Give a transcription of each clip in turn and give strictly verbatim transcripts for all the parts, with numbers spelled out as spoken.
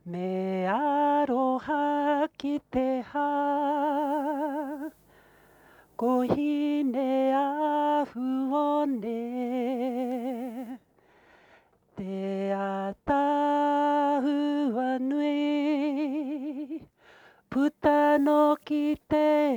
Me aroha ki te ha, ko hine ahu one. Te atahua nui, puta no ki te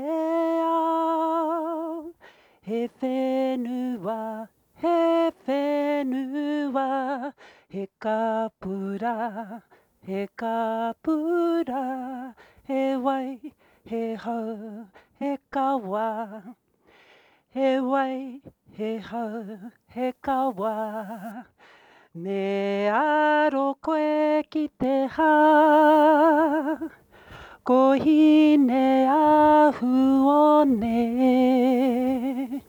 ao. He whenua, he whenua, he kapura, he kapura, he wai, he hau, he kawa. He wai, he hau, he kawa. Me aro koe ki te ha, ko hine ahu one.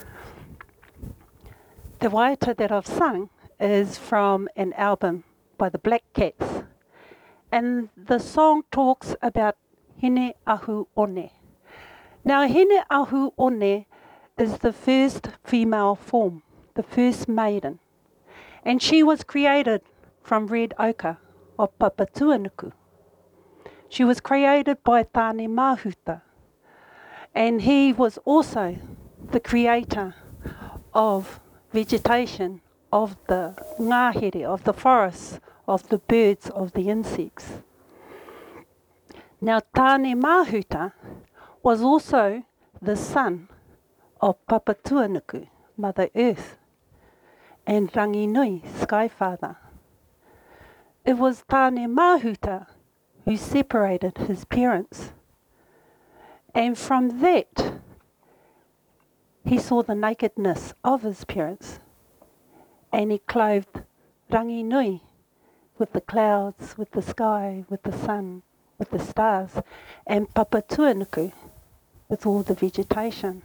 The waiata that I've sung is from an album by the Black Cats. And the song talks about hine ahu one. Now, hine ahu one is the first female form, the first maiden. And she was created from red ochre of Papatuanuku. She was created by Tāne Mahuta. And he was also the creator of vegetation, of the ngahere, of the forests, of the birds, of the insects. Now, Tāne Mahuta was also the son of Papatuanuku, Mother Earth, and Ranginui, Sky Father. It was Tāne Mahuta who separated his parents. And from that, he saw the nakedness of his parents. And he clothed Ranginui with the clouds, with the sky, with the sun, with the stars, and Papatuanuku with all the vegetation.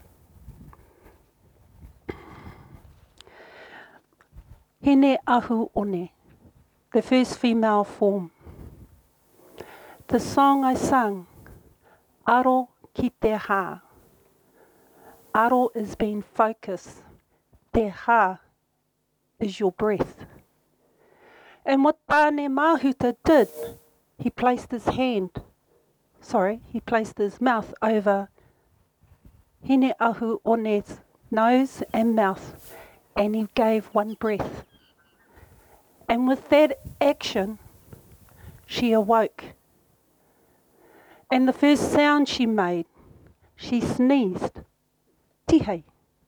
Hine ahu one, the first female form. The song I sung, Aro ki te ha. Aro is being focused. Te ha is your breath. And what Tāne Mahuta did, he placed his hand, sorry, he placed his mouth over Hine ahu one's nose and mouth, and he gave one breath. And with that action, she awoke. And the first sound she made, she sneezed. Tihei.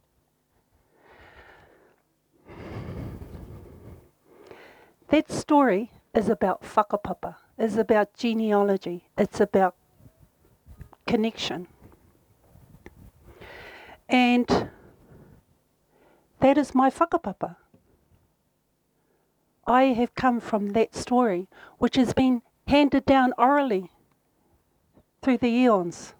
That story is about whakapapa, is about genealogy, it's about connection. And that is my whakapapa. I have come from that story, which has been handed down orally through the eons.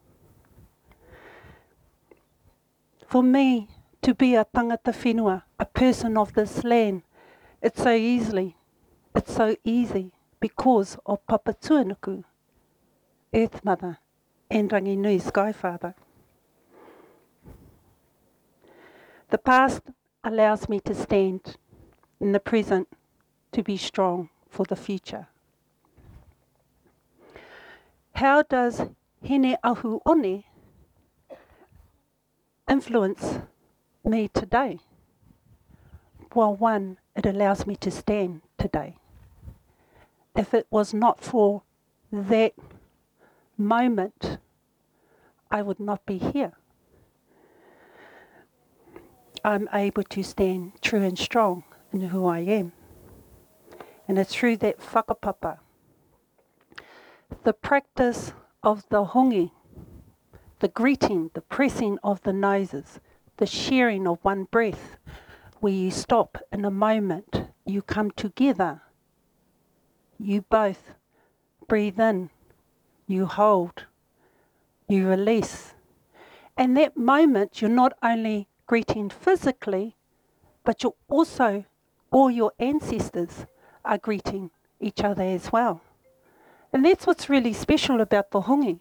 For me to be a tangata whenua, a person of this land, it's so easily, it's so easy because of Papatuanuku, Earth Mother, and Ranginui, Sky Father. The past allows me to stand in the present to be strong for the future. How does Hine ahu one influence me today? Well, one, it allows me to stand today. If it was not for that moment, I would not be here. I'm able to stand true and strong in who I am. And it's through that whakapapa, the practice of the hongi, the greeting, the pressing of the noses, the sharing of one breath, where you stop in a moment, you come together, you both breathe in, you hold, you release. And that moment, you're not only greeting physically, but you're also, all your ancestors are greeting each other as well. And that's what's really special about the hongi.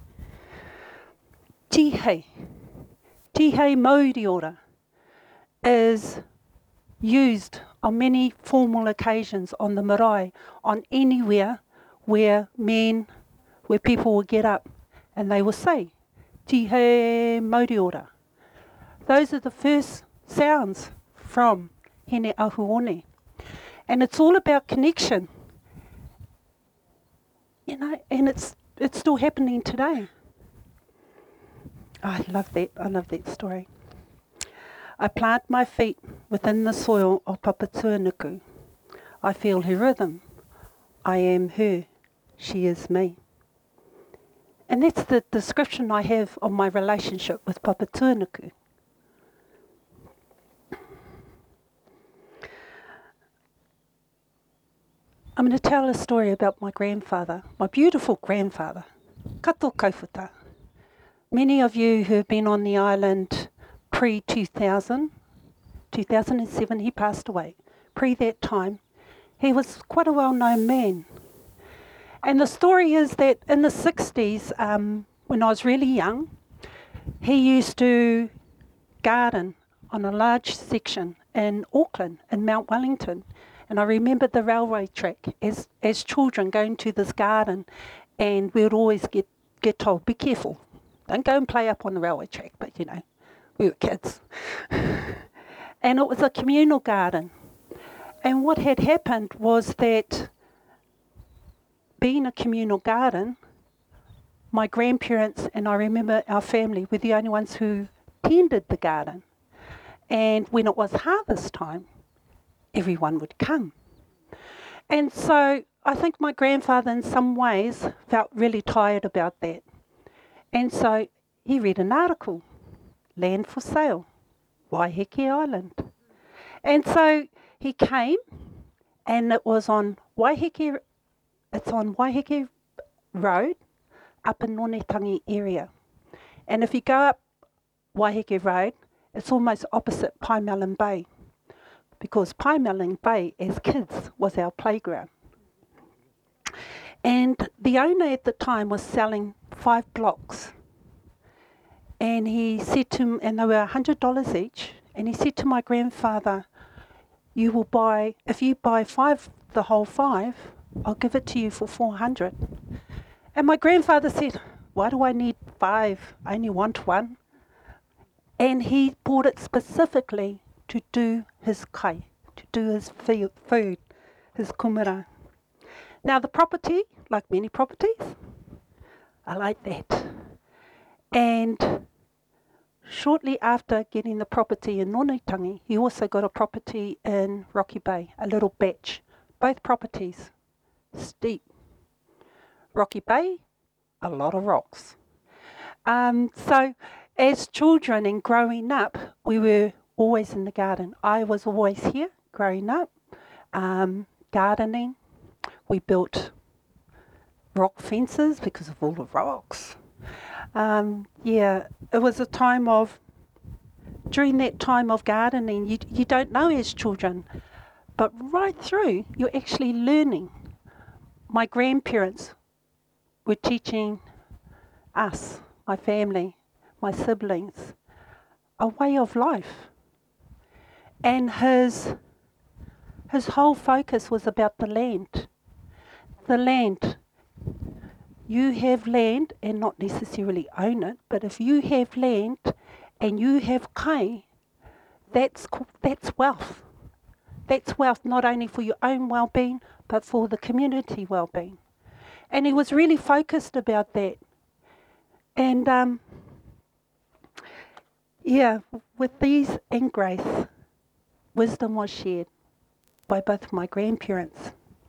Tihei, tihei mauriora, is used on many formal occasions on the marae, on anywhere where men, where people would get up and they would say, Tihe Moriora. Those are the first sounds from Hene Ahuone. And it's all about connection. You know, and it's it's still happening today. I love that. I love that story. I plant my feet within the soil of Papatūānuku. I feel her rhythm. I am her. She is me. And that's the description I have of my relationship with Papatūānuku. I'm going to tell a story about my grandfather, my beautiful grandfather, Kato Kauwhata. Many of you who have been on the island pre two thousand, two thousand seven, he passed away. Pre that time, he was quite a well-known man. And the story is that in the sixties, um, when I was really young, he used to garden on a large section in Auckland, in Mount Wellington. And I remember the railway track as, as children going to this garden, and we would always get, get told, be careful. Don't go and play up on the railway track, but you know, we were kids. And it was a communal garden. And what had happened was that being a communal garden, my grandparents and I remember our family were the only ones who tended the garden. And when it was harvest time, everyone would come. And so I think my grandfather in some ways felt really tired about that. And so he read an article, Land for Sale, Waiheke Island. And so he came, and it was on Waiheke, it's on Waiheke Road, up in Nonetangi area. And if you go up Waiheke Road, it's almost opposite Paimelon Bay, because Paimelon Bay, as kids, was our playground. And the owner at the time was selling five blocks. And he said to, and they were one hundred dollars each, and he said to my grandfather, you will buy, if you buy five, the whole five, I'll give it to you for four hundred. And my grandfather said, why do I need five? I only want one. And he bought it specifically to do his kai, to do his food, his kumara. Now the property, like many properties, I like that. And shortly after getting the property in Nonetangi, he also got a property in Rocky Bay, a little batch. Both properties, steep. Rocky Bay, a lot of rocks. Um, so as children and growing up, we were always in the garden. I was always here growing up, um, gardening. We built rock fences because of all the rocks. Um, yeah, it was a time of, during that time of gardening, you, you don't know as children, but right through, you're actually learning. My grandparents were teaching us, my family, my siblings, a way of life. And his, his whole focus was about the land. The land. You have land and not necessarily own it, but if you have land and you have kai, that's, that's wealth. That's wealth not only for your own well-being, but for the community well-being. And he was really focused about that. And um, yeah, with these and grace, wisdom was shared by both my grandparents.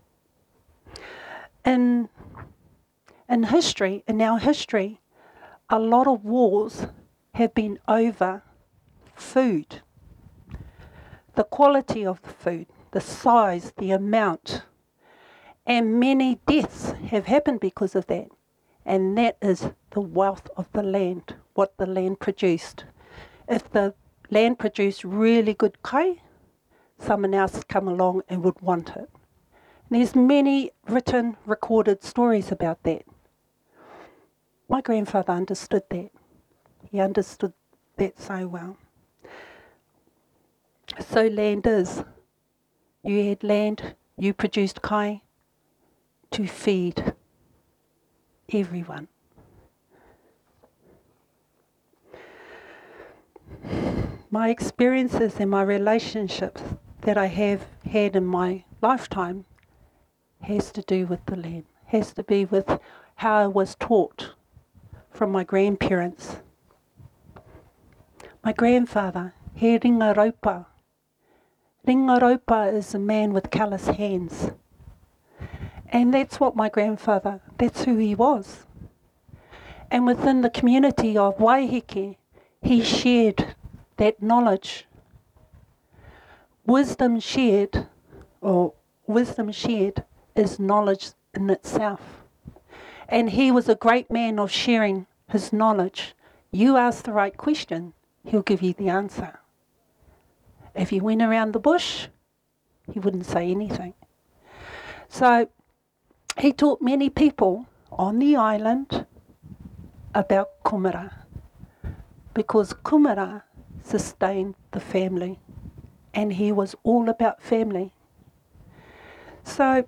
In, in history, in our history, a lot of wars have been over food. The quality of the food, the size, the amount. And many deaths have happened because of that. And that is the wealth of the land, what the land produced. If the land produced really good kai, someone else come along and would want it. And there's many written, recorded stories about that. My grandfather understood that. He understood that so well. So land is. You had land, you produced kai to feed everyone. My experiences and my relationships that I have had in my lifetime has to do with the land, has to be with how I was taught from my grandparents. My grandfather, he ringa raupa. Ringa raupa is a man with callous hands. And that's what my grandfather, that's who he was. And within the community of Waiheke, he shared that knowledge. Wisdom shared, or wisdom shared, is knowledge in itself. And he was a great man of sharing his knowledge. You ask the right question, he'll give you the answer. If you went around the bush, he wouldn't say anything. So he taught many people on the island about kumara, because kumara sustained the family, and he was all about family. So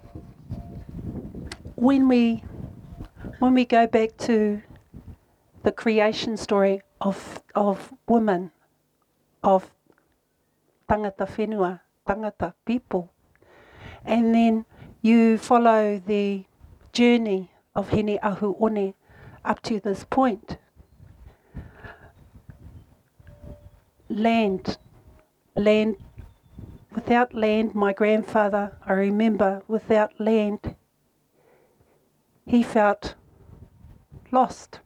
when we when we go back to the creation story of of women, of tangata whenua, tangata people, and then you follow the journey of Hine Ahu One up to this point. Land, land, without land, my grandfather, I remember, without land, he felt lost.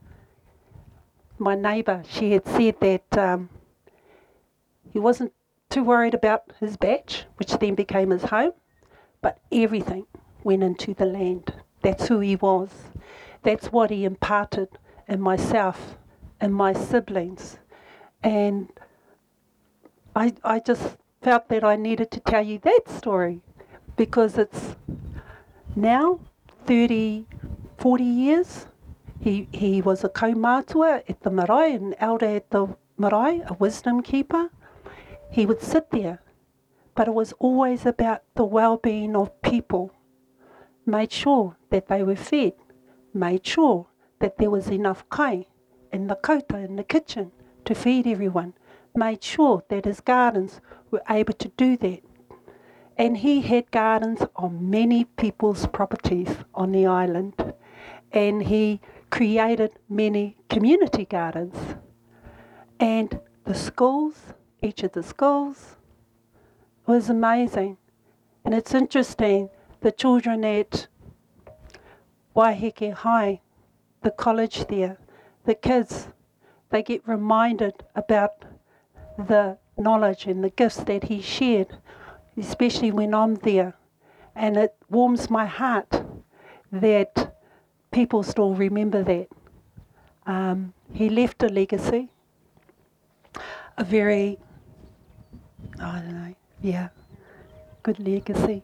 My neighbour, she had said that um, he wasn't too worried about his batch, which then became his home, but everything went into the land. That's who he was. That's what he imparted in myself and my siblings. And I, I just felt that I needed to tell you that story, because it's now thirty, forty years. He, he was a kaumātua at the marae, an elder at the marae, a wisdom keeper. He would sit there, but it was always about the well-being of people. Made sure that they were fed, made sure that there was enough kai in the kouta, in the kitchen, to feed everyone, made sure that his gardens were able to do that. And he had gardens on many people's properties on the island, and he created many community gardens. And the schools, each of the schools, was amazing. And it's interesting, the children at Waiheke High, the college there, the kids, they get reminded about the knowledge and the gifts that he shared, especially when I'm there. And it warms my heart that people still remember that. Um, he left a legacy, a very, I don't know, yeah, good legacy.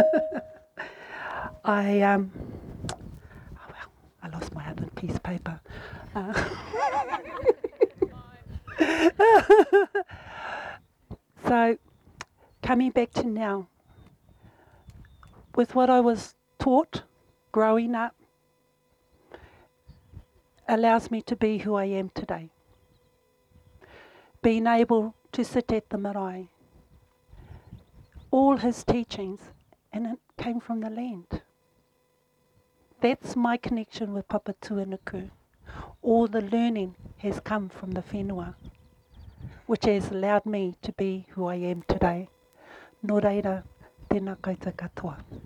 I, um, oh well, I lost my other piece of paper. Uh, so, coming back to now, with what I was taught growing up, allows me to be who I am today. Being able to sit at the marae, all his teachings, and it came from the land. That's my connection with Papa Tuanuku. All the learning has come from the whenua, which has allowed me to be who I am today. Nō reira, tēnā koutou katoa.